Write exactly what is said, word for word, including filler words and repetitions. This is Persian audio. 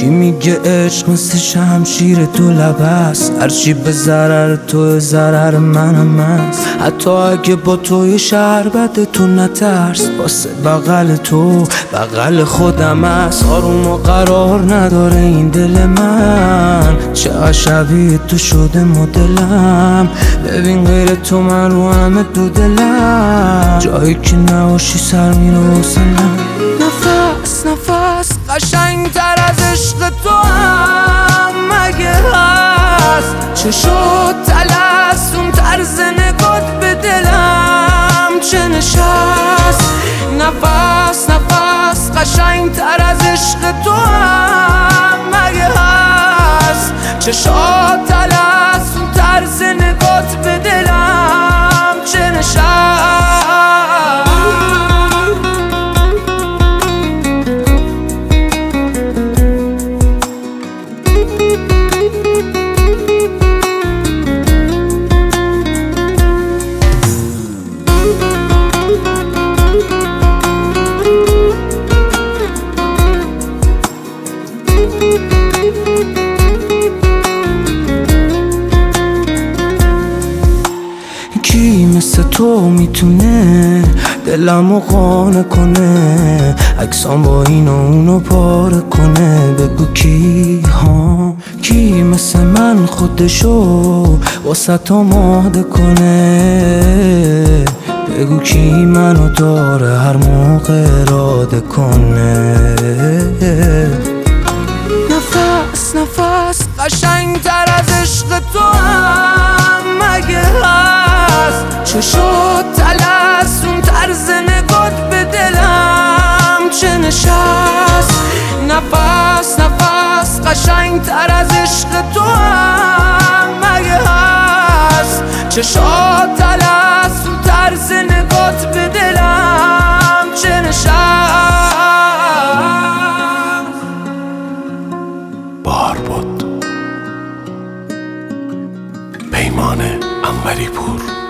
میگه عشق مثل شمشیر تو لب است، هرچی به ضرر تو ضرر منم است. حتی اگه با توی شربت تو نترس، واسه بغل تو بغل خودم است. آروم و قرار نداره این دل من، چقدر شبیه تو شده مدلم. ببین غیر تو من رو همه دو دلم، جایی که نباشی سر میره حوصله‌ام. نفس نفس قشنگ‌تر از عشق تو هم مگه هست؟ چه شد تلسون طرز نگات به دلم چه نشست؟ نفس نفس قشنگ‌تر از عشق تو هم مگه هست؟ چه شد تلسون طرز نگات به دلم چه نشست؟ کی مثل تو میتونه دلمو قانع کنه، عکسام با این و اونو پاره کنه؟ بگو کی ها؟ کی مثل من خودشو واسه آماده کنه؟ بگو کی منو داره هر موقع اراده کنه؟ نفس نفس قشنگ‌تر از عشق تو هم مگه هست؟ چه شد تلسون طرز نگات به دلم چه نشست؟ نفس نفس قشنگ‌تر از عشق تو هم مگه هست؟ چه شد تلسون طرز نگات به دلم چه نشست؟ بار بود پیمان انوری پور.